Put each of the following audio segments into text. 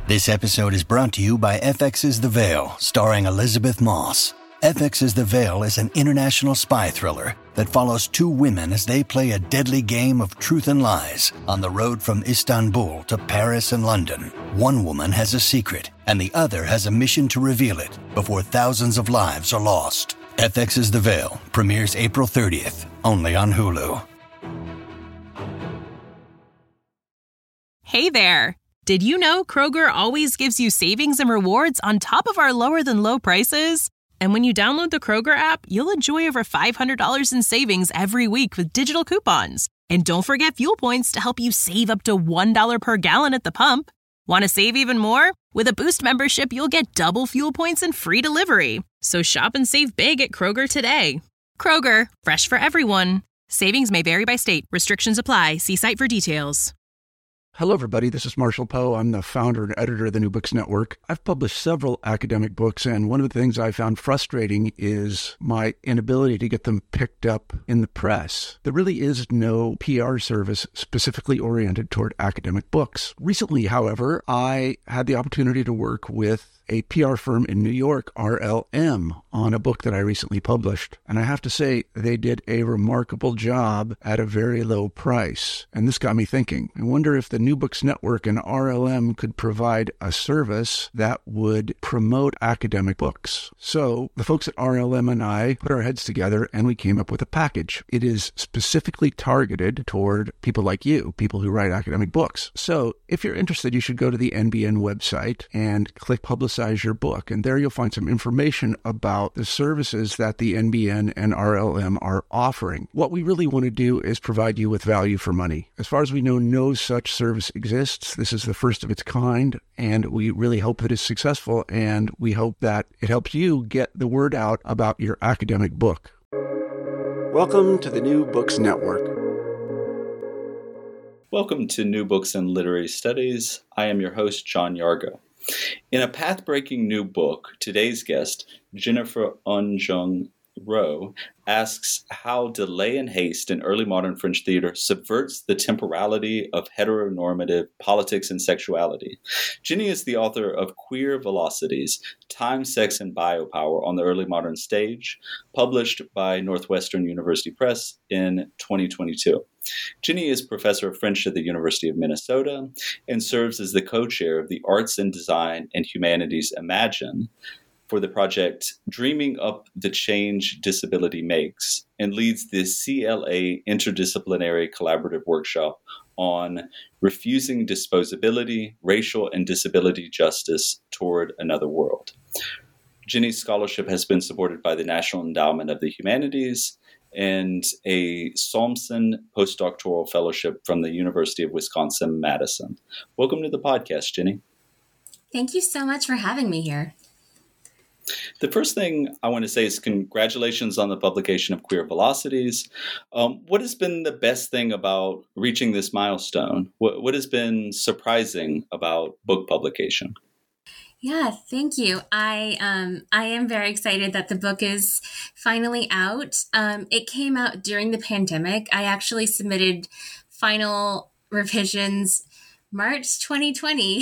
This episode is brought to you by FX's The Veil, starring Elizabeth Moss. FX's The Veil is an international spy thriller that follows two women as they play a deadly game of truth and lies on the road from Istanbul to Paris and London. One woman has a secret, and the other has a mission to reveal it before thousands of lives are lost. FX's The Veil premieres April 30th, only on Hulu. Hey there! Did you know Kroger always gives you savings and rewards on top of our lower-than-low prices? And when you download the Kroger app, you'll enjoy over $500 in savings every week with digital coupons. And don't forget fuel points to help you save up to $1 per gallon at the pump. Want to save even more? With a Boost membership, you'll get double fuel points and free delivery. So shop and save big at Kroger today. Kroger, fresh for everyone. Savings may vary by state. Restrictions apply. See site for details. Hello, everybody. This is Marshall Poe. I'm the founder and editor of the New Books Network. I've published several academic books, and one of the things I found frustrating is my inability to get them picked up in the press. There really is no PR service specifically oriented toward academic books. Recently, however, I had the opportunity to work with a PR firm in New York, RLM, on a book that I recently published. And I have to say, they did a remarkable job at a very low price. And this got me thinking. I wonder if the New Books Network and RLM could provide a service that would promote academic books. So the folks at RLM and I put our heads together and we came up with a package. It is specifically targeted toward people like you, people who write academic books. So if you're interested, you should go to the NBN website and click Publicize Your Book. And there you'll find some information about the services that the NBN and RLM are offering. What we really want to do is provide you with value for money. As far as we know, no such service exists. This is the first of its kind, and we really hope that it's successful, and we hope that it helps you get the word out about your academic book. Welcome to the New Books Network. Welcome to New Books and Literary Studies. I am your host, John Yargo. In a path-breaking new book, today's guest, Jennifer Eunjung Roh, asks how delay and haste in early modern French theater subverts the temporality of heteronormative politics and sexuality. Jenny is the author of Queer Velocities, Time, Sex, and Biopower on the Early Modern Stage, published by Northwestern University Press in 2022. Jenny is professor of French at the University of Minnesota and serves as the co-chair of the Arts and Design and Humanities Imagine for the project Dreaming Up the Change Disability Makes, and leads the CLA Interdisciplinary Collaborative Workshop on Refusing Disposability, Racial and Disability Justice Toward Another World. Jenny's scholarship has been supported by the National Endowment of the Humanities and a Solmsen postdoctoral fellowship from the University of Wisconsin-Madison. Welcome to the podcast, Jenny. Thank you so much for having me here. The first thing I want to say is congratulations on the publication of Queer Velocities. What has been the best thing about reaching this milestone? What has been surprising about book publication? Yeah, thank you. I am very excited that the book is finally out. It came out during the pandemic. I actually submitted final revisions March 2020.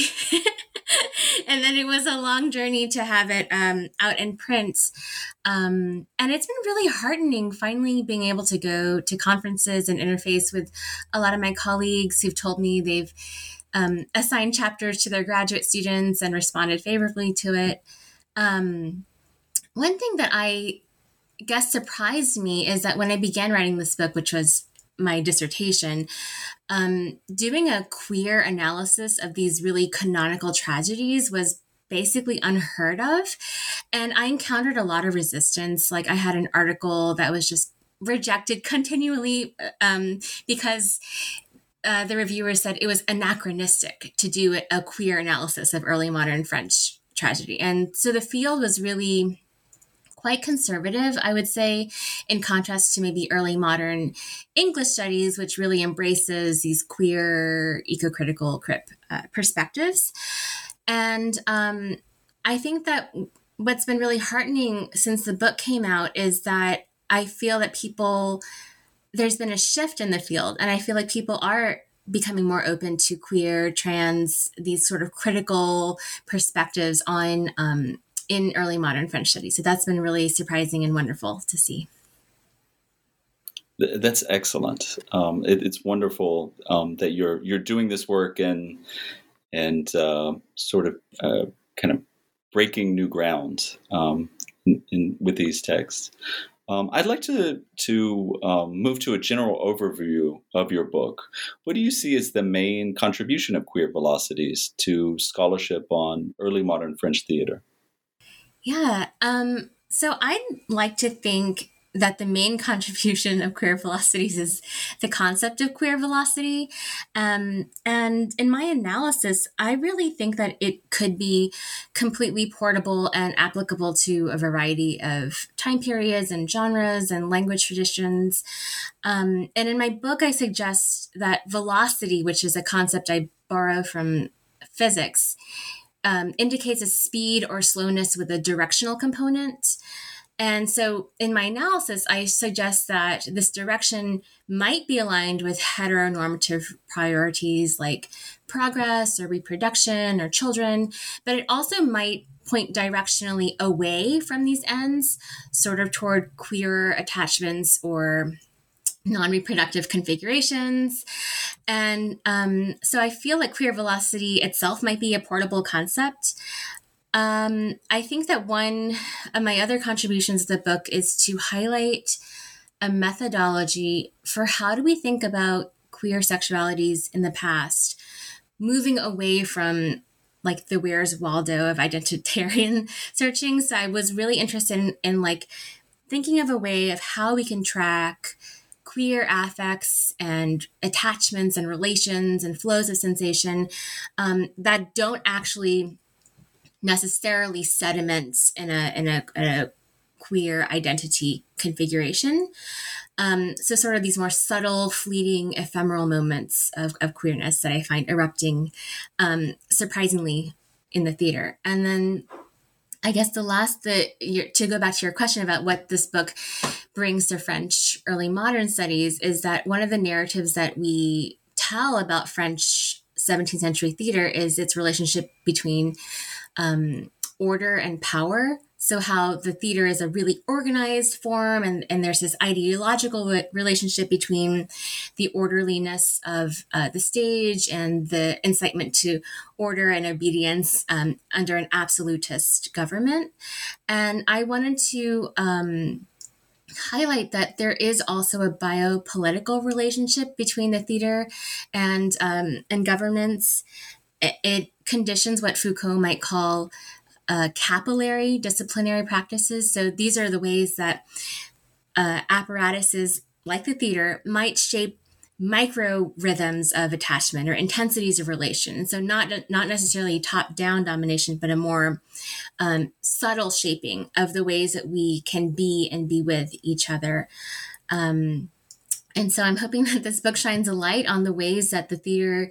And then it was a long journey to have it out in print. And it's been really heartening finally being able to go to conferences and interface with a lot of my colleagues who've told me they've assigned chapters to their graduate students and responded favorably to it. One thing that I guess surprised me is that when I began writing this book, which was my dissertation, doing a queer analysis of these really canonical tragedies was basically unheard of. And I encountered a lot of resistance. Like I had an article that was just rejected continually because the reviewer said it was anachronistic to do a queer analysis of early modern French tragedy. And so the field was really quite conservative, I would say, in contrast to maybe early modern English studies, which really embraces these queer, eco-critical perspectives. And I think that what's been really heartening since the book came out is that I feel that there's been a shift in the field, and I feel like people are becoming more open to queer, trans, these sort of critical perspectives on in early modern French studies. So that's been really surprising and wonderful to see. That's excellent. It's wonderful that you're doing this work and sort of kind of breaking new ground with these texts. I'd like to move to a general overview of your book. What do you see as the main contribution of Queer Velocities to scholarship on early modern French theater? Yeah. So I'd like to think that the main contribution of Queer Velocities is the concept of queer velocity. And in my analysis, I really think that it could be completely portable and applicable to a variety of time periods and genres and language traditions. And in my book, I suggest that velocity, which is a concept I borrow from physics, indicates a speed or slowness with a directional component. And so in my analysis, I suggest that this direction might be aligned with heteronormative priorities like progress or reproduction or children, but it also might point directionally away from these ends, sort of toward queer attachments or non-reproductive configurations. And so I feel like queer velocity itself might be a portable concept. I think that one of my other contributions to the book is to highlight a methodology for how do we think about queer sexualities in the past, moving away from like the Where's Waldo of identitarian searching. So I was really interested in like thinking of a way of how we can track queer affects and attachments and relations and flows of sensation that don't actually necessarily sediments in a queer identity configuration. So sort of these more subtle, fleeting, ephemeral moments of queerness that I find erupting surprisingly in the theater. And then I guess to go back to your question about what this book brings to French early modern studies is that one of the narratives that we tell about French 17th century theater is its relationship between order and power. So how the theater is a really organized form, and there's this ideological relationship between the orderliness of the stage and the incitement to order and obedience under an absolutist government. And I wanted to highlight that there is also a biopolitical relationship between the theater and governments. It conditions what Foucault might call capillary disciplinary practices. So these are the ways that apparatuses like the theater might shape micro rhythms of attachment or intensities of relation. So not necessarily top-down domination, but a more subtle shaping of the ways that we can be and be with each other. And so I'm hoping that this book shines a light on the ways that the theater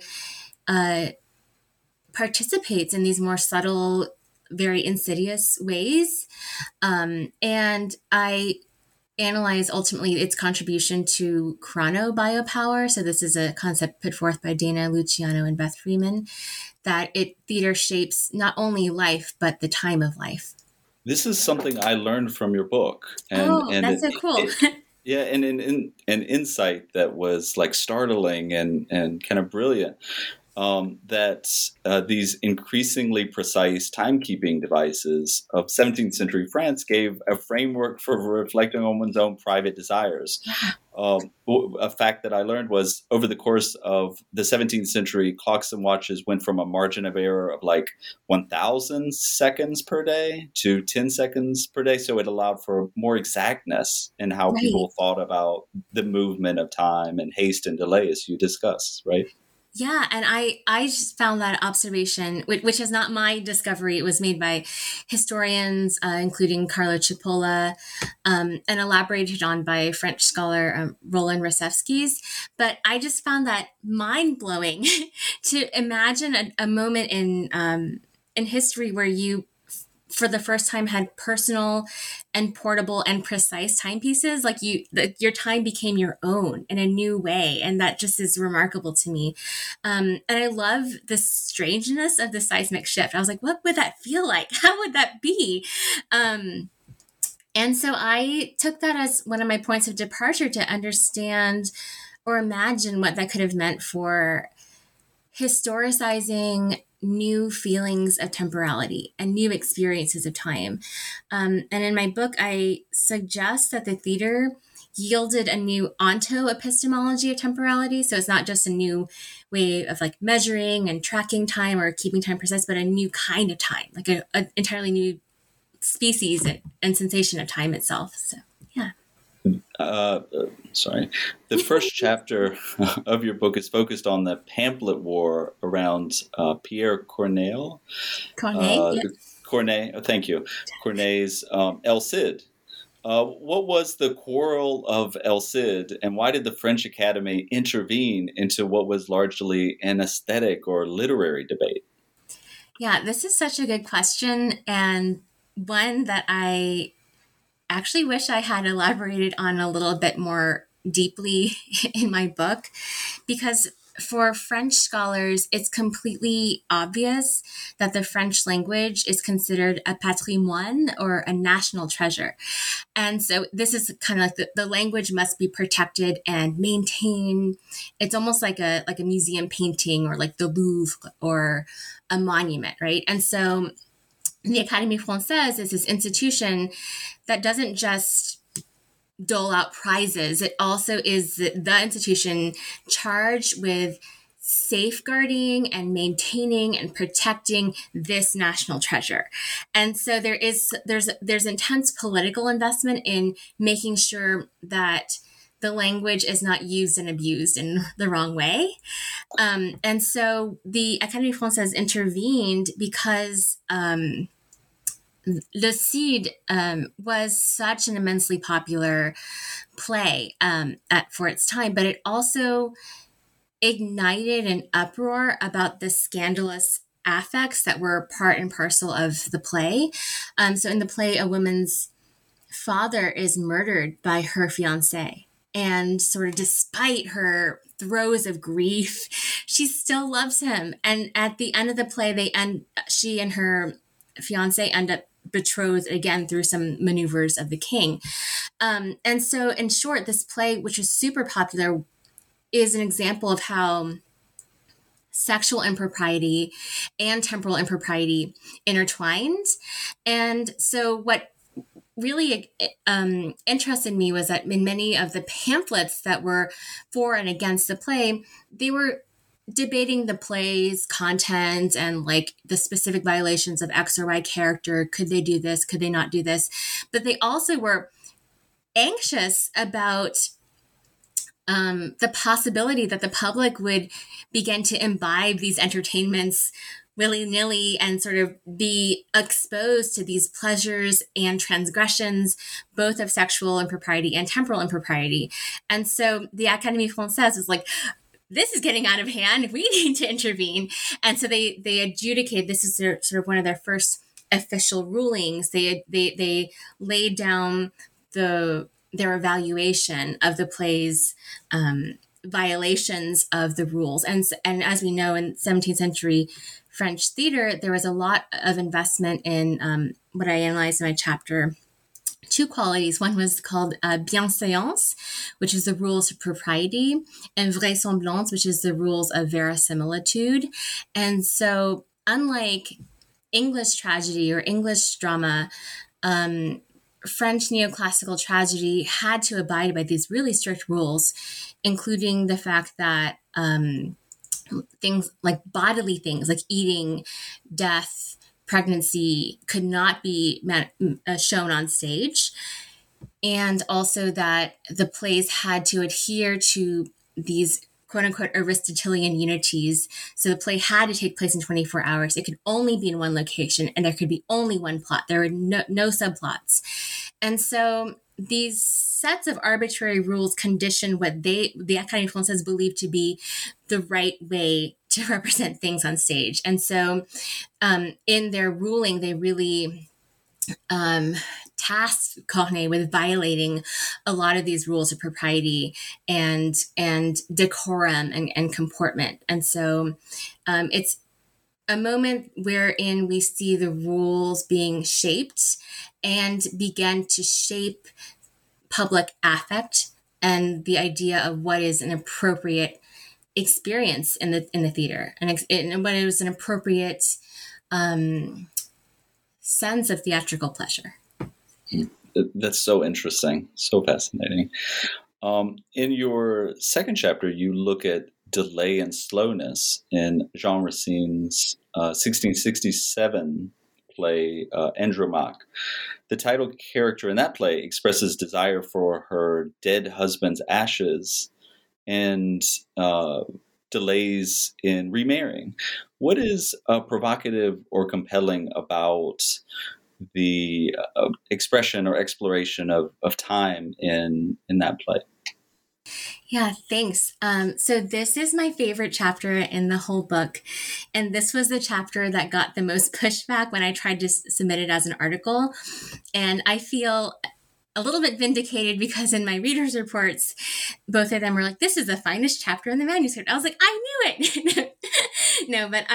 participates in these more subtle, very insidious ways. And I analyze ultimately its contribution to chronobiopower. So this is a concept put forth by Dana Luciano and Beth Freeman, that theater shapes not only life, but the time of life. This is something I learned from your book. And that's so cool. Yeah, and an insight that was like startling and kind of brilliant. That these increasingly precise timekeeping devices of 17th century France gave a framework for reflecting on one's own private desires. A fact that I learned was over the course of the 17th century, clocks and watches went from a margin of error of like 1,000 seconds per day to 10 seconds per day. So it allowed for more exactness in how people thought about the movement of time and haste and delay, as you discussed, right? Yeah, and I just found that observation, which is not my discovery. It was made by historians, including Carlo Cipolla, and elaborated on by French scholar Roland Rosevskis. But I just found that mind-blowing to imagine a moment in history where you for the first time had personal and portable and precise timepieces. Like your time became your own in a new way. And that just is remarkable to me. And I love the strangeness of the seismic shift. I was like, what would that feel like? How would that be? And so I took that as one of my points of departure to understand or imagine what that could have meant for historicizing new feelings of temporality and new experiences of time. And in my book, I suggest that the theater yielded a new onto-epistemology of temporality. So it's not just a new way of like measuring and tracking time or keeping time precise, but a new kind of time, like an entirely new species and sensation of time itself. So, yeah. Sorry. The first chapter of your book is focused on the pamphlet war around Pierre Corneille. Corneille, thank you. Corneille's El Cid. What was the quarrel of El Cid, and why did the French Academy intervene into what was largely an aesthetic or literary debate? Yeah, this is such a good question, and one that I actually wish I had elaborated on a little bit more deeply in my book, because for French scholars, it's completely obvious that the French language is considered a patrimoine or a national treasure. And so this is kind of like the language must be protected and maintained. It's almost like a museum painting or like the Louvre or a monument, right? And so the Académie Française is this institution that doesn't just dole out prizes. It also is the institution charged with safeguarding and maintaining and protecting this national treasure. And so there's intense political investment in making sure that the language is not used and abused in the wrong way. And so the Académie Française intervened because Le Cid was such an immensely popular play for its time, but it also ignited an uproar about the scandalous affects that were part and parcel of the play. So in the play, a woman's father is murdered by her fiancé. And sort of despite her throes of grief, she still loves him. And at the end of the play, she and her fiancé end up betrothed again through some maneuvers of the king. And so in short, this play, which is super popular, is an example of how sexual impropriety and temporal impropriety intertwined. And so what really interested me was that in many of the pamphlets that were for and against the play, they were debating the play's content and like the specific violations of X or Y character. Could they do this? Could they not do this? But they also were anxious about the possibility that the public would begin to imbibe these entertainments willy-nilly and sort of be exposed to these pleasures and transgressions, both of sexual impropriety and temporal impropriety. And so the Académie Française was like, this is getting out of hand. We need to intervene. And so they adjudicated, this is sort of one of their first official rulings. They laid down their evaluation of the play's violations of the rules. And as we know, in 17th century French theater, there was a lot of investment in what I analyzed in my chapter, two qualities. One was called bienséance, which is the rules of propriety, and vraisemblance, which is the rules of verisimilitude. And so unlike English tragedy or English drama, French neoclassical tragedy had to abide by these really strict rules, including the fact that things like bodily things like eating, death, pregnancy could not be shown on stage. And also that the plays had to adhere to these quote unquote Aristotelian unities. So the play had to take place in 24 hours. It could only be in one location and there could be only one plot. There were no subplots. And so these sets of arbitrary rules condition what the Académie Française believed to be the right way to represent things on stage. And so in their ruling, they really tasked Corneille with violating a lot of these rules of propriety and decorum and comportment. And so it's a moment wherein we see the rules being shaped and begin to shape public affect and the idea of what is an appropriate experience in the theater and what is an appropriate sense of theatrical pleasure. That's so interesting, so fascinating. In your second chapter, you look at delay and slowness in Jean Racine's 1667 play Andromaque. The title character in that play expresses desire for her dead husband's ashes and delays in remarrying. What is provocative or compelling about the expression or exploration of time in that play? Yeah, thanks. So this is my favorite chapter in the whole book. And this was the chapter that got the most pushback when I tried to submit it as an article. And I feel a little bit vindicated because in my readers' reports, both of them were like, this is the finest chapter in the manuscript. I was like, I knew it. No, but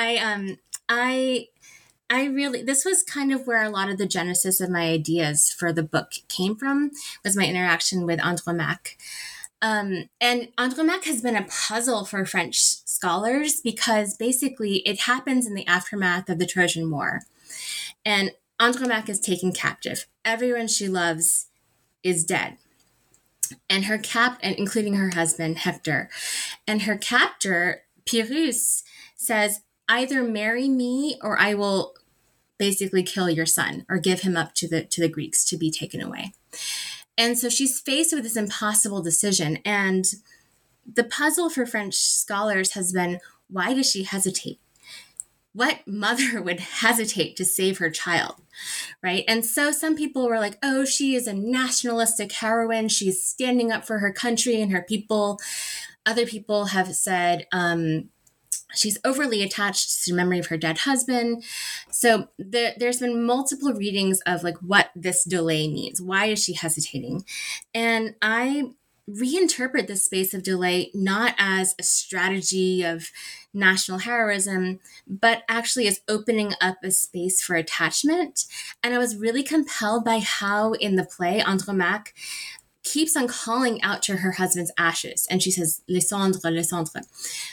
I really, this was kind of where a lot of the genesis of my ideas for the book came from, was my interaction with Andromaque. And Andromaque has been a puzzle for French scholars because basically it happens in the aftermath of the Trojan War. And Andromaque is taken captive. Everyone she loves is dead. And her and including her husband, Hector. And her captor, Pyrrhus, says, either marry me or I will basically kill your son or give him up to the Greeks to be taken away. And so she's faced with this impossible decision. And the puzzle for French scholars has been, why does she hesitate? What mother would hesitate to save her child, right? And so some people were like, oh, she is a nationalistic heroine. She's standing up for her country and her people. Other people have said she's overly attached to the memory of her dead husband. So there's been multiple readings of like what this delay means. Why is she hesitating? And I reinterpret this space of delay not as a strategy of national heroism, but actually as opening up a space for attachment. And I was really compelled by how in the play, Andromaque keeps on calling out to her husband's ashes. And she says, les cendres, les cendres.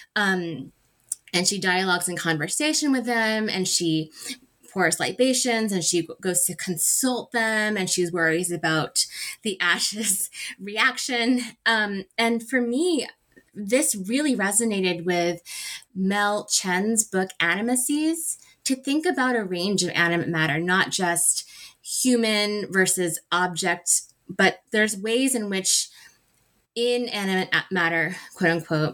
And she dialogues in conversation with them, and she pours libations, and she goes to consult them, and she worries about the ashes reaction. And for me, this really resonated with Mel Chen's book, Animacies, to think about a range of animate matter, not just human versus object, but there's ways in which inanimate matter, quote unquote,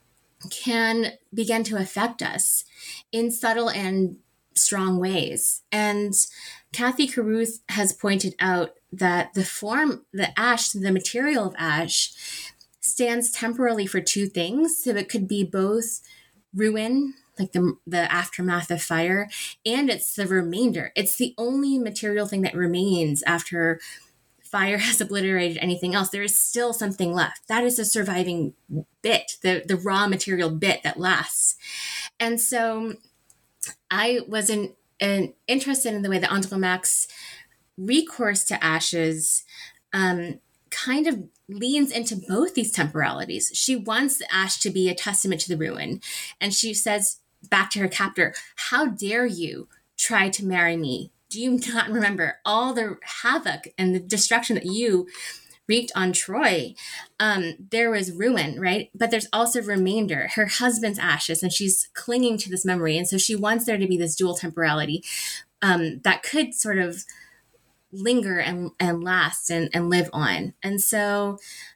can begin to affect us in subtle and strong ways. And Kathy Carruth has pointed out that the ash, the material of ash, stands temporally for two things. So it could be both ruin, like the aftermath of fire, and it's the remainder. It's the only material thing that remains after fire has obliterated anything else. There is still something left. That is a surviving bit, the raw material bit that lasts. And so I was interested in the way that Andromaque's recourse to ashes kind of leans into both these temporalities. She wants the ash to be a testament to the ruin. And she says back to her captor, how dare you try to marry me? Do you not remember all the havoc and the destruction that you wreaked on Troy? There was ruin, right? But there's also remainder, her husband's ashes, and she's clinging to this memory. And so she wants there to be this dual temporality that could sort of linger and last and live on. And so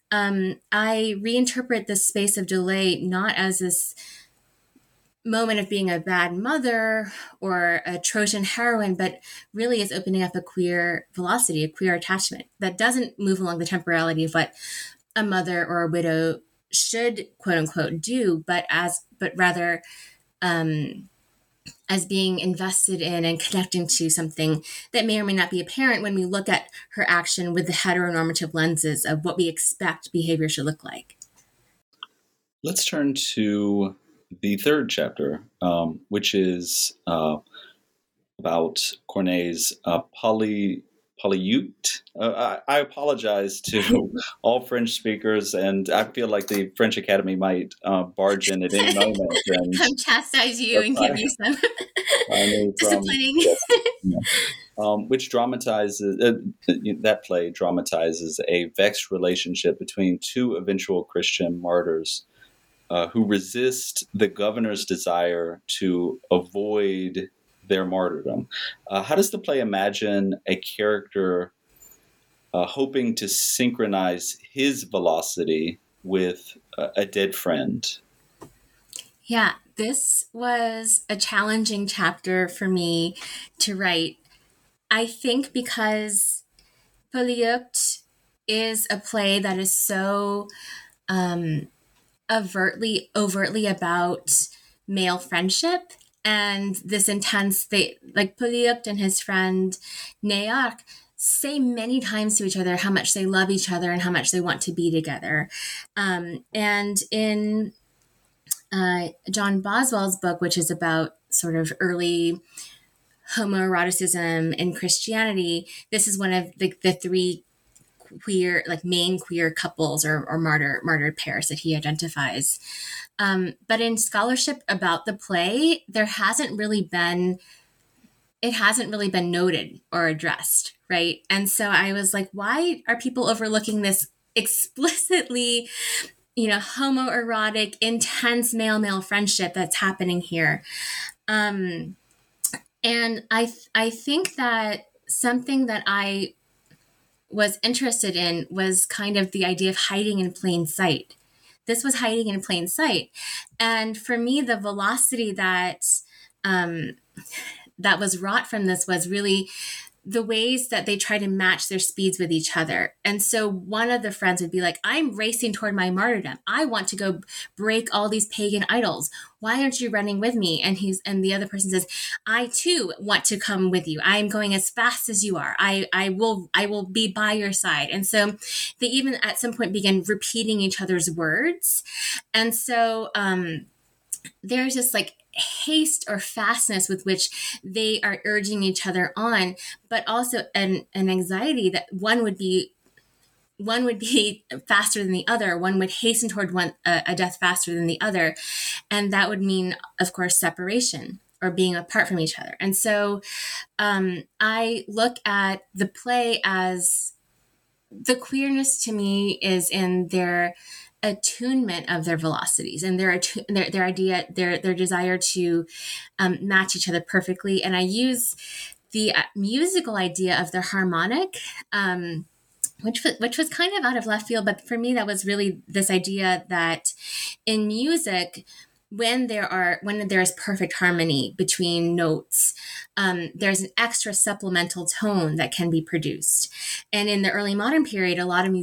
I reinterpret this space of delay not as this moment of being a bad mother or a Trojan heroine, but really is opening up a queer velocity, a queer attachment that doesn't move along the temporality of what a mother or a widow should, quote unquote, do, but rather as being invested in and connecting to something that may or may not be apparent when we look at her action with the heteronormative lenses of what we expect behavior should look like. Let's turn to the third chapter, which is about Corneille's Polyeucte. I apologize to all French speakers, and I feel like the French Academy might barge in at any moment. And come chastise you and give you some disciplining. Which dramatizes, that play dramatizes a vexed relationship between two eventual Christian martyrs who resist the governor's desire to avoid their martyrdom. How does the play imagine a character hoping to synchronize his velocity with a dead friend? Yeah, this was a challenging chapter for me to write. I think because Polyeucte is a play that is so overtly about male friendship and this intense, like Polyeucte and his friend Nearch say many times to each other how much they love each other and how much they want to be together. And in John Boswell's book, which is about sort of early homoeroticism in Christianity, this is one of the three queer, like main queer couples or martyred pairs that he identifies. But in scholarship about the play, it hasn't really been noted or addressed, right? And so I was like, why are people overlooking this explicitly, homoerotic, intense male-male friendship that's happening here? And I think that something that I was interested in was kind of the idea of hiding in plain sight. This was hiding in plain sight. And for me, the velocity that was wrought from this was really the ways that they try to match their speeds with each other. And so one of the friends would be like, I'm racing toward my martyrdom. I want to go break all these pagan idols. Why aren't you running with me? And the other person says, I too want to come with you. I am going as fast as you are. I will be by your side. And so they even at some point begin repeating each other's words. And so there's this like haste or fastness with which they are urging each other on, but also an anxiety that one would be faster than the other. One would hasten toward a death faster than the other. And that would mean, of course, separation or being apart from each other. And so I look at the play as the queerness to me is in their attunement of their velocities and their desire to match each other perfectly. And I use the musical idea of the harmonic, which was kind of out of left field, but for me that was really this idea that in music, when there is perfect harmony between notes, there's an extra supplemental tone that can be produced. And in the early modern period, a lot of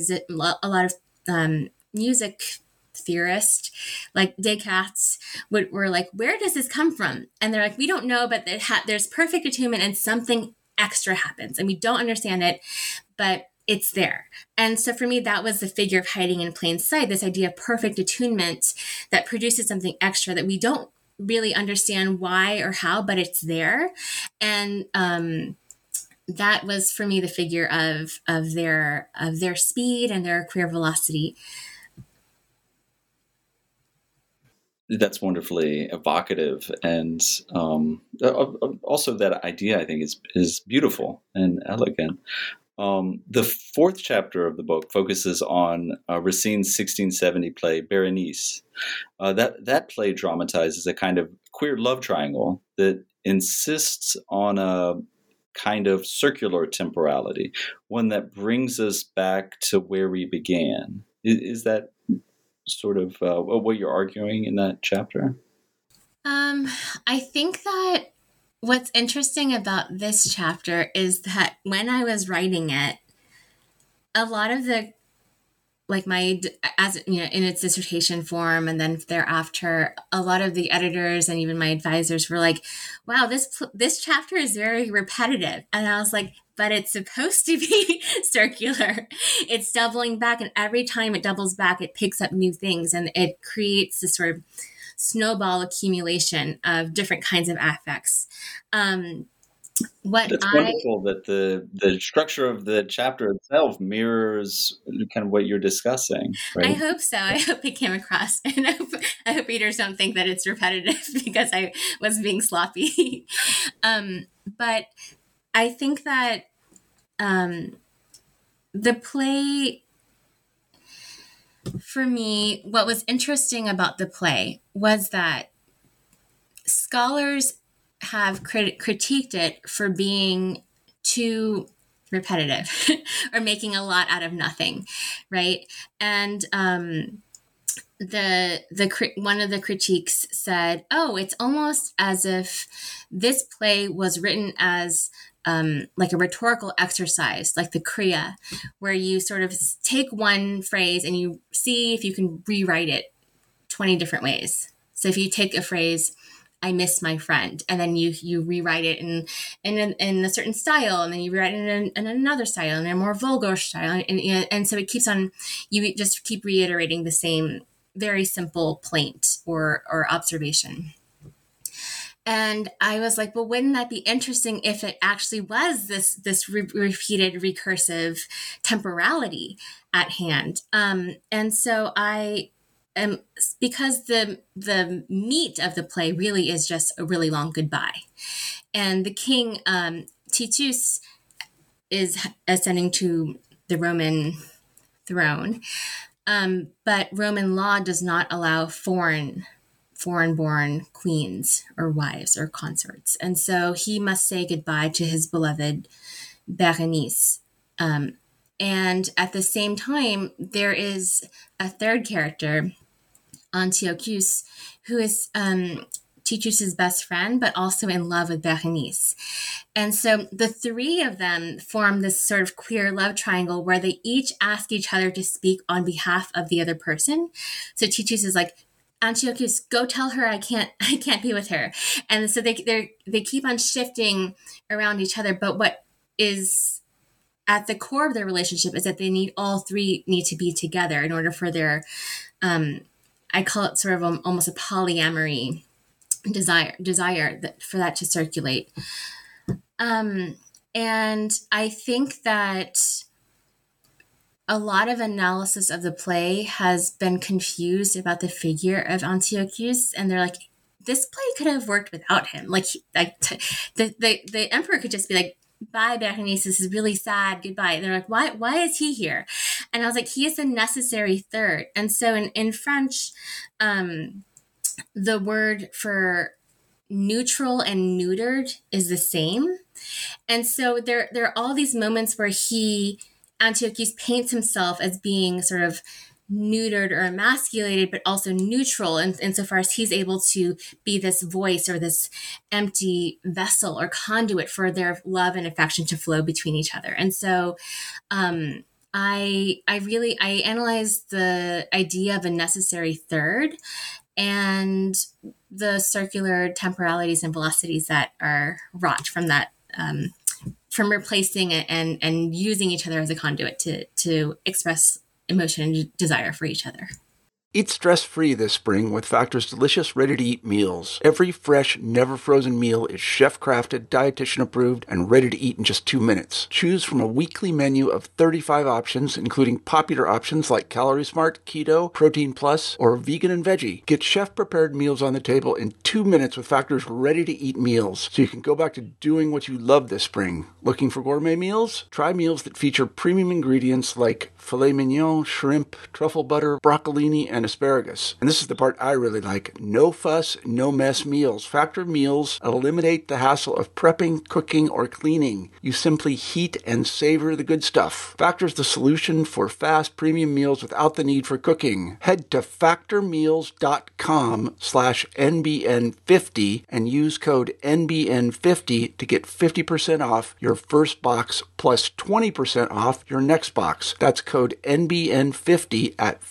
music theorists like Descartes were like, where does this come from? And they're like, we don't know, but there's perfect attunement and something extra happens and we don't understand it, but it's there. And so for me, that was the figure of hiding in plain sight, this idea of perfect attunement that produces something extra that we don't really understand why or how, but it's there. And that was for me the figure of their speed and their queer velocity. That's wonderfully evocative, and also that idea I think is beautiful and elegant. The fourth chapter of the book focuses on Racine's 1670 play Berenice. That play dramatizes a kind of queer love triangle that insists on a kind of circular temporality, one that brings us back to where we began. Is that sort of what you're arguing in that chapter? I think that what's interesting about this chapter is that when I was writing it, a lot of the like as you know, in its dissertation form, and then thereafter, a lot of the editors and even my advisors were like, wow, this chapter is very repetitive. And I was like, but it's supposed to be circular. It's doubling back, and every time it doubles back, it picks up new things, and it creates this sort of snowball accumulation of different kinds of affects. It's wonderful that the structure of the chapter itself mirrors kind of what you're discussing. Right? I hope so. I hope it came across, and I hope readers don't think that it's repetitive because I was being sloppy. But I think that the play, for me, what was interesting about the play was that scholars have critiqued it for being too repetitive or making a lot out of nothing, right? And one of the critiques said, "Oh, it's almost as if this play was written as like a rhetorical exercise, like the Kriya, where you sort of take one phrase and you see if you can rewrite it 20 different ways. So if you take a phrase, I miss my friend, and then you rewrite it in a certain style, and then you rewrite it in another style, and a more vulgar style, and so it keeps on. You just keep reiterating the same very simple plaint or observation. And I was like, well, wouldn't that be interesting if it actually was this repeated recursive temporality at hand? And so because the meat of the play really is just a really long goodbye. And the king, Titus, is ascending to the Roman throne. But Roman law does not allow foreign-born queens or wives or consorts. And so he must say goodbye to his beloved Berenice. And at the same time, there is a third character, Antiochus, who is Titus's best friend, but also in love with Berenice. And so the three of them form this sort of queer love triangle where they each ask each other to speak on behalf of the other person. So Titus is like, Antiochus, go tell her I can't be with her. And so they keep on shifting around each other. But what is at the core of their relationship is that all three need to be together in order for their, I call it sort of almost a polyamory desire for that to circulate. And I think that a lot of analysis of the play has been confused about the figure of Antiochus, and they're like, this play could have worked without him. The emperor could just be like, bye, Berenice, this is really sad, goodbye. And they're like, why is he here? And I was like, he is a necessary third. And so in French, the word for neutral and neutered is the same. And so there are all these moments where Antiochus paints himself as being sort of neutered or emasculated, but also neutral insofar as he's able to be this voice or this empty vessel or conduit for their love and affection to flow between each other. And so I analyzed the idea of a necessary third and the circular temporalities and velocities that are wrought from that, from replacing it and using each other as a conduit to express emotion and desire for each other. Eat stress-free this spring with Factor's delicious, ready-to-eat meals. Every fresh, never-frozen meal is chef-crafted, dietitian-approved, and ready to eat in just 2 minutes. Choose from a weekly menu of 35 options, including popular options like Calorie Smart, Keto, Protein Plus, or Vegan and Veggie. Get chef-prepared meals on the table in 2 minutes with Factor's ready-to-eat meals, so you can go back to doing what you love this spring. Looking for gourmet meals? Try meals that feature premium ingredients like filet mignon, shrimp, truffle butter, broccolini, and and asparagus. And this is the part I really like. No fuss, no mess meals. Factor meals eliminate the hassle of prepping, cooking, or cleaning. You simply heat and savor the good stuff. Factor's the solution for fast premium meals without the need for cooking. Head to factormeals.com/NBN50 and use code NBN50 to get 50% off your first box plus 20% off your next box. That's code NBN50 at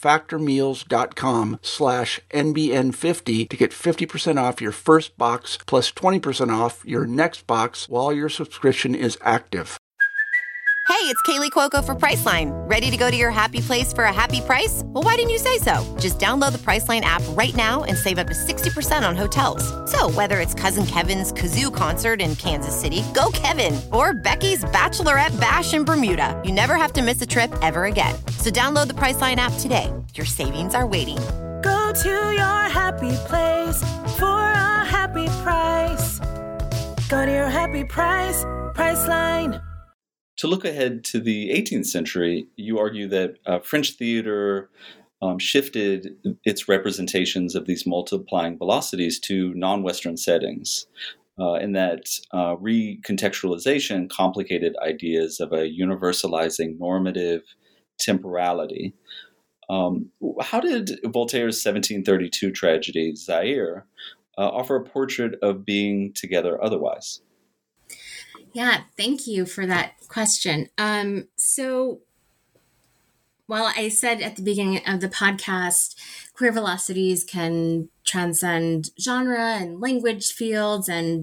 factormeals.com/NBN50 to get 50% off your first box plus 20% off your next box while your subscription is active. Hey, it's Kaylee Cuoco for Priceline. Ready to go to your happy place for a happy price? Well, why didn't you say so? Just download the Priceline app right now and save up to 60% on hotels. So whether it's Cousin Kevin's Kazoo Concert in Kansas City, go Kevin, or Becky's Bachelorette Bash in Bermuda, you never have to miss a trip ever again. So download the Priceline app today. Your savings are waiting. Go to your happy place for a happy price. Go to your happy price, Priceline. To look ahead to the 18th century, you argue that French theater shifted its representations of these multiplying velocities to non-Western settings, and that recontextualization complicated ideas of a universalizing normative temporality. How did Voltaire's 1732 tragedy, Zaire, offer a portrait of being together otherwise? Yeah, thank you for that question. So while I said at the beginning of the podcast, queer velocities can transcend genre and language fields and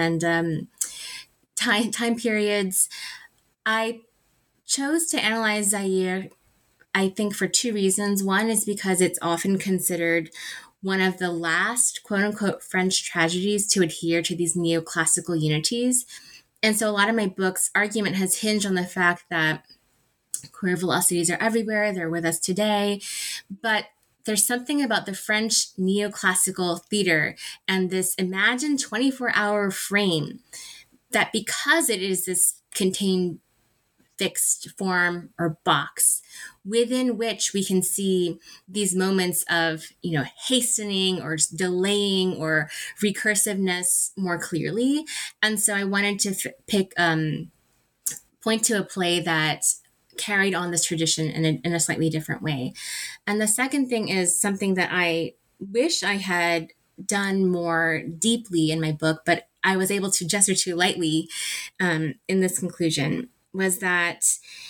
time periods, I chose to analyze Zaire, I think, for two reasons. One is because it's often considered one of the last quote-unquote French tragedies to adhere to these neoclassical unities. And so a lot of my book's argument has hinged on the fact that queer velocities are everywhere. They're with us today. But there's something about the French neoclassical theater and this imagined 24-hour frame that, because it is this contained fixed form or box within which we can see these moments of, hastening or delaying or recursiveness more clearly. And so I wanted to point to a play that carried on this tradition in a slightly different way. And the second thing is something that I wish I had done more deeply in my book, but I was able to gesture to lightly in this conclusion, was that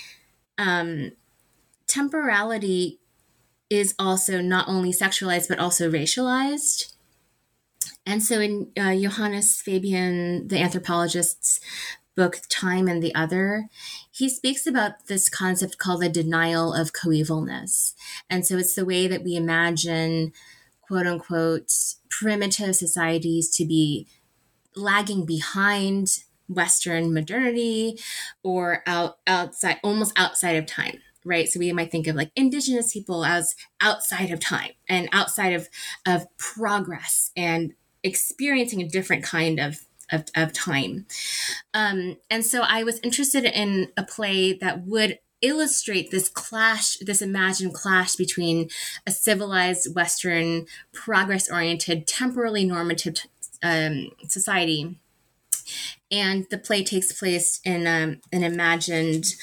temporality is also not only sexualized, but also racialized. And so in Johannes Fabian, the anthropologist's book, Time and the Other, he speaks about this concept called the denial of coevalness. And so it's the way that we imagine, quote unquote, primitive societies to be lagging behind Western modernity or outside, almost outside of time, right? So we might think of like indigenous people as outside of time and outside of progress and experiencing a different kind of time. And so I was interested in a play that would illustrate this clash, this imagined clash between a civilized Western, progress-oriented, temporally normative society. And the play takes place in an imagined,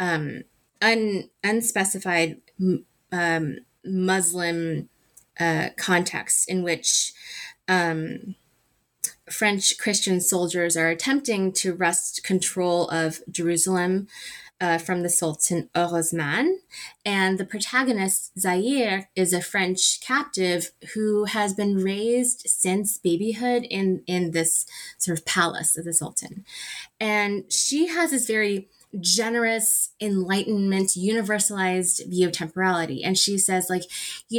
unspecified Muslim context in which French Christian soldiers are attempting to wrest control of Jerusalem from the Sultan Orosman. And the protagonist, Zaire, is a French captive who has been raised since babyhood in this sort of palace of the Sultan. And she has this very generous, enlightenment, universalized view of temporality. And she says, like,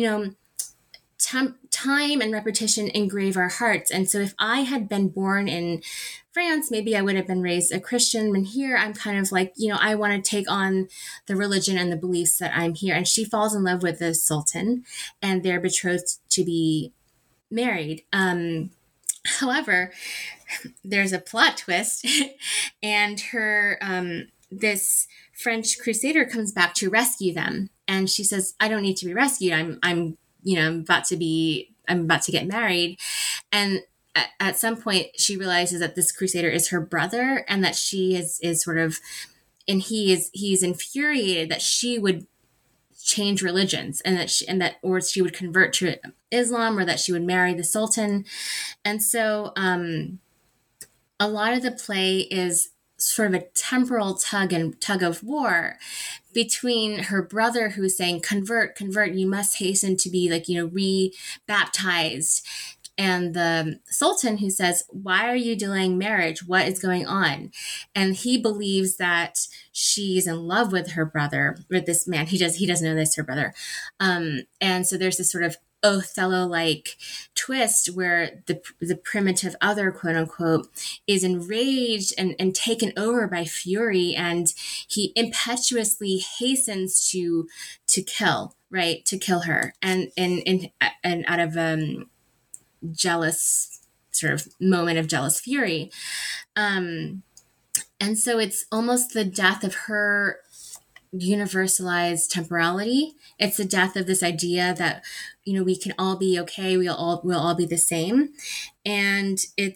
time and repetition engrave our hearts. And so if I had been born in France, maybe I would have been raised a Christian. And here I'm kind of like, I want to take on the religion and the beliefs that I'm here. And she falls in love with the Sultan and they're betrothed to be married. However, there's a plot twist and her, this French crusader comes back to rescue them. And she says, I don't need to be rescued. I'm I'm about to get married. And at some point she realizes that this crusader is her brother, and that she is sort of, and he's infuriated that she would change religions, and or she would convert to Islam, or that she would marry the Sultan. And so a lot of the play is sort of a temporal tug of war between her brother, who's saying, convert, you must hasten to be re-baptized, and the Sultan, who says, why are you delaying marriage? What is going on? And he believes that she's in love with her brother, with this man. He doesn't know this, her brother. And so there's this sort of Othello-like twist where the primitive other, quote unquote, is enraged and taken over by fury, and he impetuously hastens to kill her, and out of jealous sort of moment of jealous fury. And so it's almost the death of her universalized temporality. It's the death of this idea that, we can all be okay. We'll all be the same. And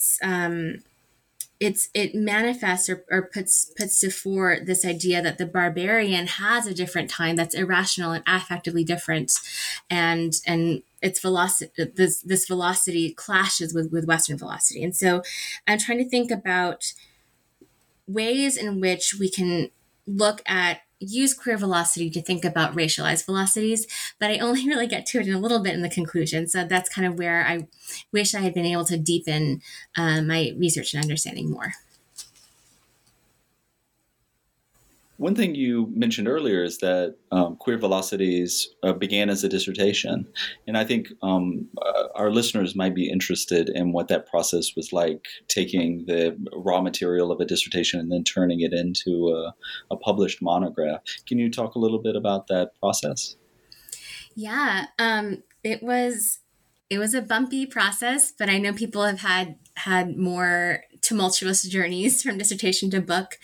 it manifests or puts to fore this idea that the barbarian has a different time that's irrational and affectively different, and its velocity, this velocity clashes with Western velocity. And so I'm trying to think about ways in which we can use queer velocity to think about racialized velocities, but I only really get to it in a little bit in the conclusion. So that's kind of where I wish I had been able to deepen my research and understanding more. One thing you mentioned earlier is that Queer Velocities began as a dissertation. And I think our listeners might be interested in what that process was like, taking the raw material of a dissertation and then turning it into a published monograph. Can you talk a little bit about that process? Yeah, it was a bumpy process, but I know people have had more tumultuous journeys from dissertation to book.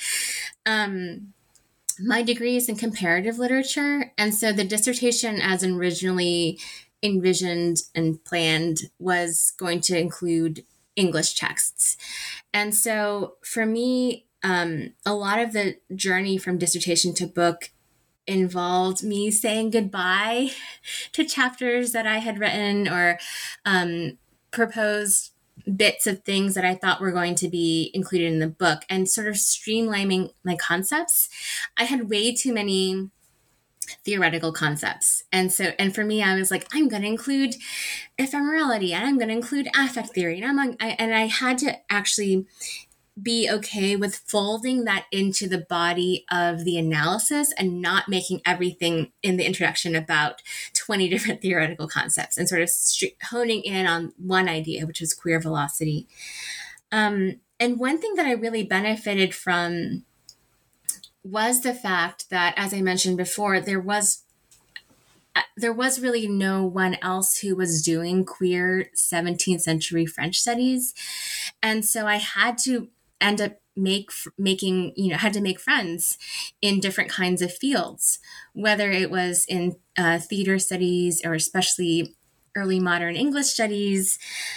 My degree is in comparative literature, and so the dissertation, as originally envisioned and planned, was going to include English texts. And so for me, a lot of the journey from dissertation to book involved me saying goodbye to chapters that I had written, or proposed bits of things that I thought were going to be included in the book, and sort of streamlining my concepts. I had way too many theoretical concepts. And for me, I was like, I'm going to include ephemerality, and I'm going to include affect theory. And I had to actually be okay with folding that into the body of the analysis, and not making everything in the introduction about 20 different theoretical concepts, and sort of honing in on one idea, which was queer velocity. And one thing that I really benefited from was the fact that, as I mentioned before, there was really no one else who was doing queer 17th century French studies. And so I had to end up had to make friends in different kinds of fields, whether it was in theater studies, or especially early modern English studies,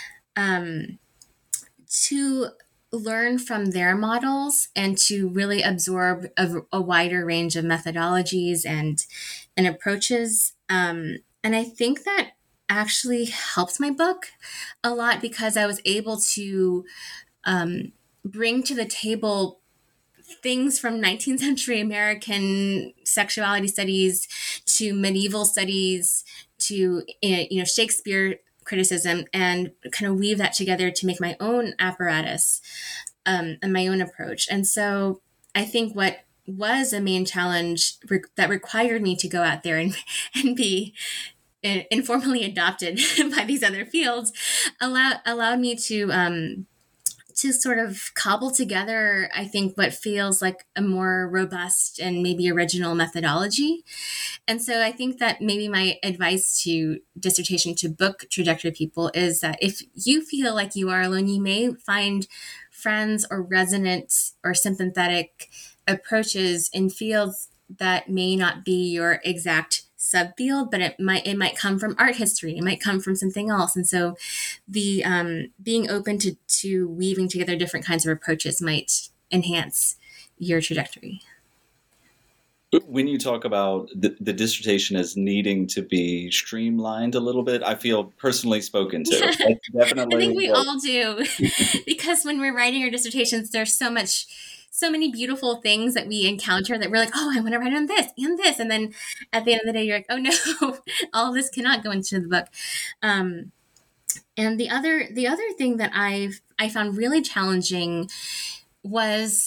to learn from their models and to really absorb a wider range of methodologies and approaches. And I think that actually helped my book a lot, because I was able to bring to the table things from 19th century American sexuality studies to medieval studies to Shakespeare criticism, and kind of weave that together to make my own apparatus and my own approach. And so I think what was a main challenge that required me to go out there and be informally adopted by these other fields allowed me to sort of cobble together, I think, what feels like a more robust and maybe original methodology. And so I think that maybe my advice to dissertation to book trajectory people is that if you feel like you are alone, you may find friends or resonant or sympathetic approaches in fields that may not be your exact subfield, but it might come from art history. It might come from something else. And so the being open to weaving together different kinds of approaches might enhance your trajectory. When you talk about the dissertation as needing to be streamlined a little bit, I feel personally spoken to. Yeah. Definitely. I think we all do, because when we're writing our dissertations, there's so many beautiful things that we encounter that we're like, oh, I want to write on this and this. And then at the end of the day, you're like, oh no, all this cannot go into the book. And the other thing that I found really challenging was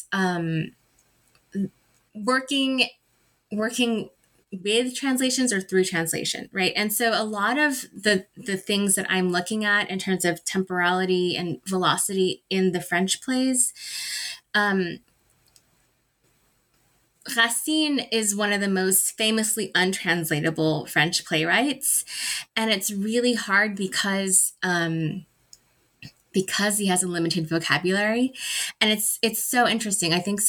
working with translations or through translation, right? And so a lot of the things that I'm looking at in terms of temporality and velocity in the French plays, Racine is one of the most famously untranslatable French playwrights, and it's really hard because he has a limited vocabulary, and it's so interesting. I think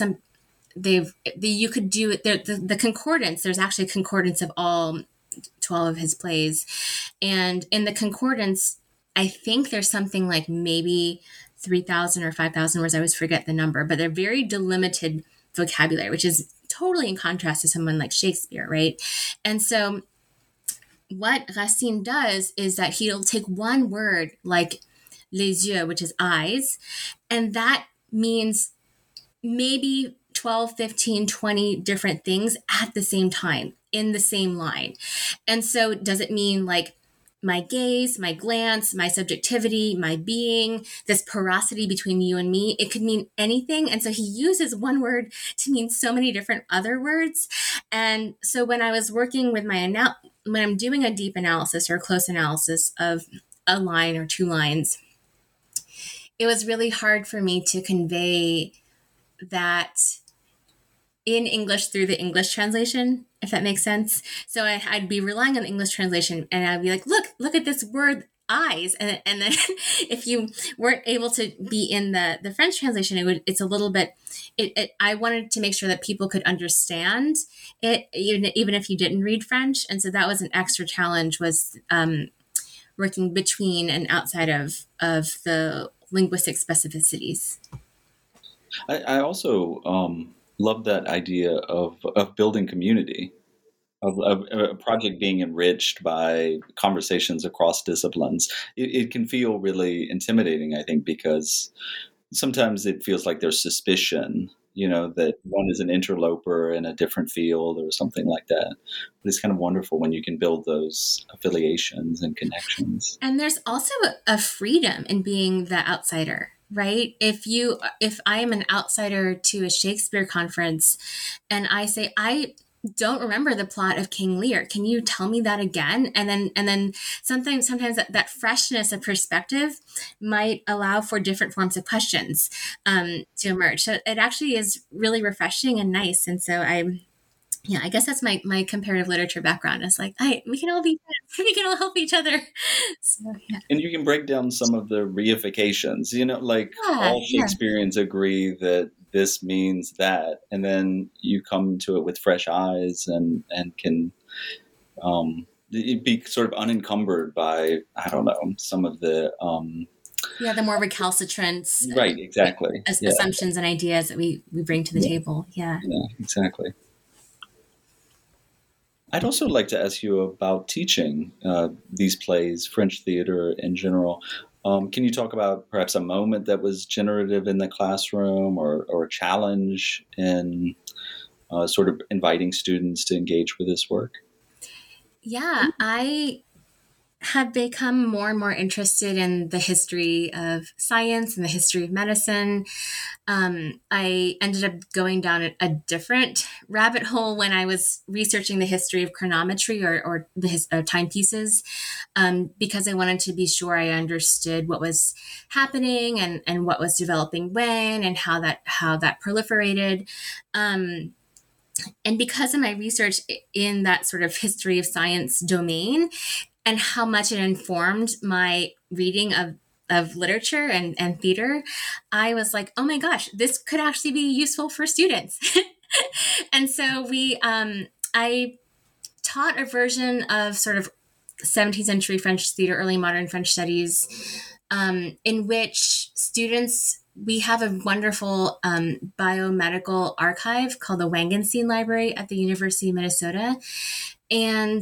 you could do it. The concordance. There's actually a concordance of all 12 of his plays, and in the concordance, I think there's something like maybe 3,000 or 5,000 words. I always forget the number, but they're very delimited vocabulary, which is totally in contrast to someone like Shakespeare, right? And so what Racine does is that he'll take one word like les yeux, which is eyes, and that means maybe 12, 15, 20 different things at the same time in the same line. And so does it mean like my gaze, my glance, my subjectivity, my being, this porosity between you and me? It could mean anything. And so he uses one word to mean so many different other words. And so when I was working with when I'm doing a deep analysis or a close analysis of a line or two lines, it was really hard for me to convey that in English through the English translation, if that makes sense. So I'd be relying on the English translation, and I'd be like, look at this word eyes. And then if you weren't able to be in the French translation, it's a little bit, I wanted to make sure that people could understand it, even if you didn't read French. And so that was an extra challenge, was working between and outside of the linguistic specificities. I also love that idea of building community, of a project being enriched by conversations across disciplines. It can feel really intimidating, I think, because sometimes it feels like there's suspicion, that one is an interloper in a different field or something like that. But it's kind of wonderful when you can build those affiliations and connections. And there's also a freedom in being the outsider, right? If I am an outsider to a Shakespeare conference and I say, I don't remember the plot of King Lear, can you tell me that again? And then sometimes that freshness of perspective might allow for different forms of questions to emerge. So it actually is really refreshing and nice. And so I guess that's my comparative literature background. It's like, we can all be friends. We can all help each other. So, yeah. And you can break down some of the reifications, all Shakespeareans agree that this means that, and then you come to it with fresh eyes and can be sort of unencumbered by, I don't know, some of the the more recalcitrant right, exactly, assumptions and ideas that we bring to the table. Yeah, exactly. I'd also like to ask you about teaching these plays, French theater in general. Can you talk about perhaps a moment that was generative in the classroom or a challenge in sort of inviting students to engage with this work? Yeah, I have become more and more interested in the history of science and the history of medicine. I ended up going down a different rabbit hole when I was researching the history of chronometry or the timepieces, because I wanted to be sure I understood what was happening and what was developing when and how that proliferated. And because of my research in that sort of history of science domain and how much it informed my reading of literature and theater, I was like, oh my gosh, this could actually be useful for students. And so I taught a version of sort of 17th century French theater, early modern French studies, in which students, we have a wonderful biomedical archive called the Wangenstein Library at the University of Minnesota. And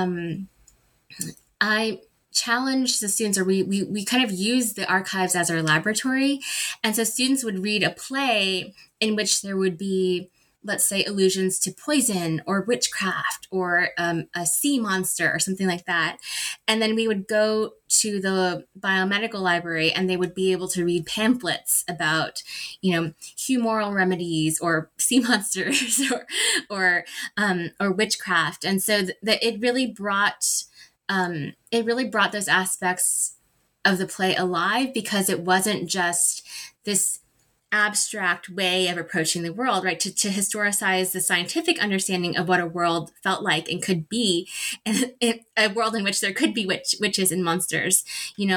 I challenged the students, or we kind of used the archives as our laboratory. And so students would read a play in which there would be, let's say, allusions to poison or witchcraft or a sea monster or something like that. And then we would go to the biomedical library and they would be able to read pamphlets about, humoral remedies or sea monsters or witchcraft. And so it really brought those aspects of the play alive, because it wasn't just this abstract way of approaching the world, right? To historicize the scientific understanding of what a world felt like and could be, and a world in which there could be witches and monsters,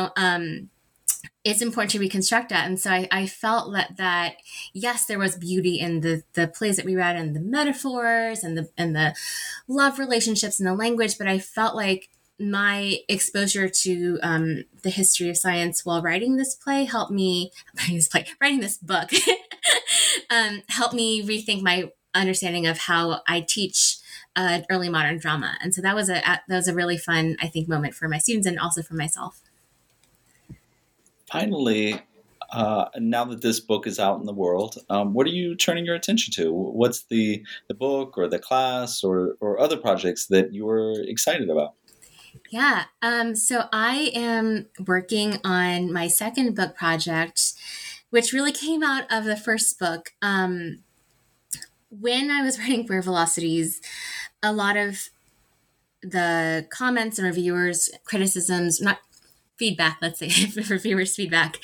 it's important to reconstruct that. And so I felt that yes, there was beauty in the plays that we read and the metaphors and the love relationships and the language, but I felt like my exposure to the history of science while writing this book helped me rethink my understanding of how I teach early modern drama. And so that was a really fun, I think, moment for my students and also for myself. Finally, now that this book is out in the world, what are you turning your attention to? What's the book or the class or other projects that you're excited about? Yeah. So I am working on my second book project, which really came out of the first book. When I was writing Queer Velocities, a lot of the comments and reviewers, criticisms, not feedback, let's say, reviewers' feedback,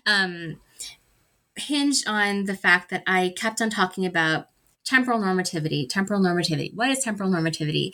hinged on the fact that I kept on talking about temporal normativity. What is temporal normativity?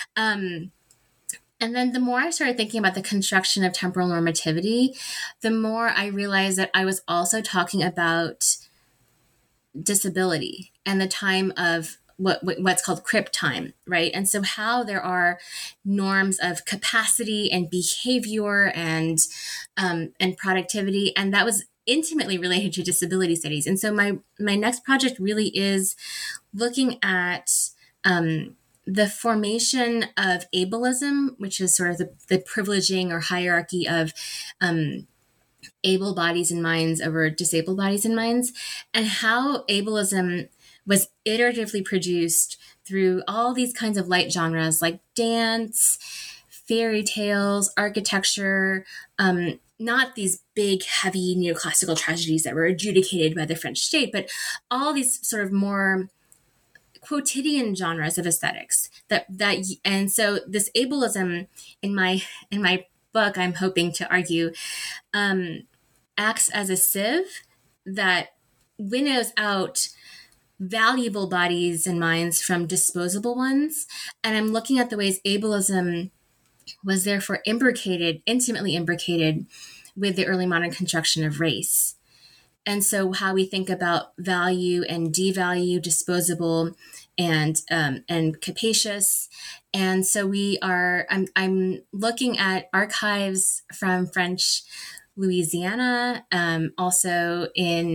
And then the more I started thinking about the construction of temporal normativity, the more I realized that I was also talking about disability and the time of what's called crip time, right? And so how there are norms of capacity and behavior and productivity, and that was intimately related to disability studies. And so my next project really is looking at the formation of ableism, which is sort of the privileging or hierarchy of able bodies and minds over disabled bodies and minds, and how ableism was iteratively produced through all these kinds of light genres like dance, fairy tales, architecture, not these big, heavy neoclassical tragedies that were adjudicated by the French state, but all these sort of more quotidian genres of aesthetics and so this ableism in my book, I'm hoping to argue, acts as a sieve that winnows out valuable bodies and minds from disposable ones. And I'm looking at the ways ableism was therefore intimately imbricated with the early modern construction of race. And so how we think about value and devalue, disposable and capacious. And so I'm looking at archives from French Louisiana, also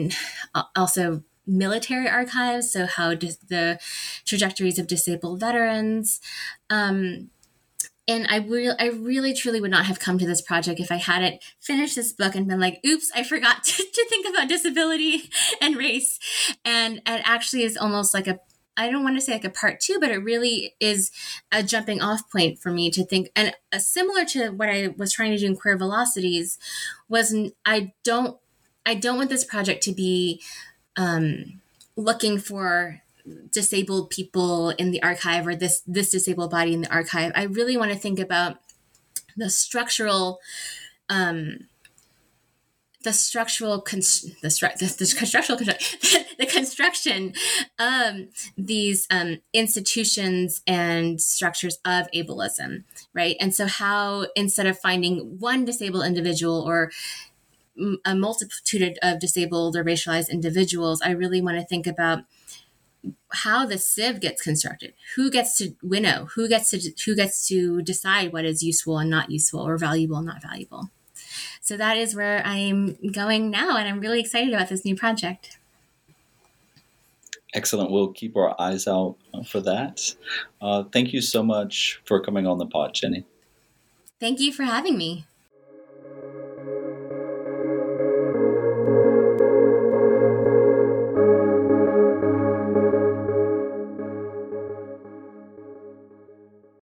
military archives. So how the trajectories of disabled veterans. And I really, truly would not have come to this project if I hadn't finished this book and been like, oops, I forgot to think about disability and race. And it actually is almost like I don't want to say like a part two, but it really is a jumping off point for me to think. And similar to what I was trying to do in Queer Velocities was I don't want this project to be looking for disabled people in the archive or this disabled body in the archive. I really want to think about the construction of these institutions and structures of ableism, right? And so how, instead of finding one disabled individual or a multitude of disabled or racialized individuals, I really want to think about how the sieve gets constructed, who gets to winnow, who gets to decide what is useful and not useful, or valuable and not valuable. So that is where I'm going now, and I'm really excited about this new project. Excellent. We'll keep our eyes out for that. Thank you so much for coming on the pod, Jenny. Thank you for having me.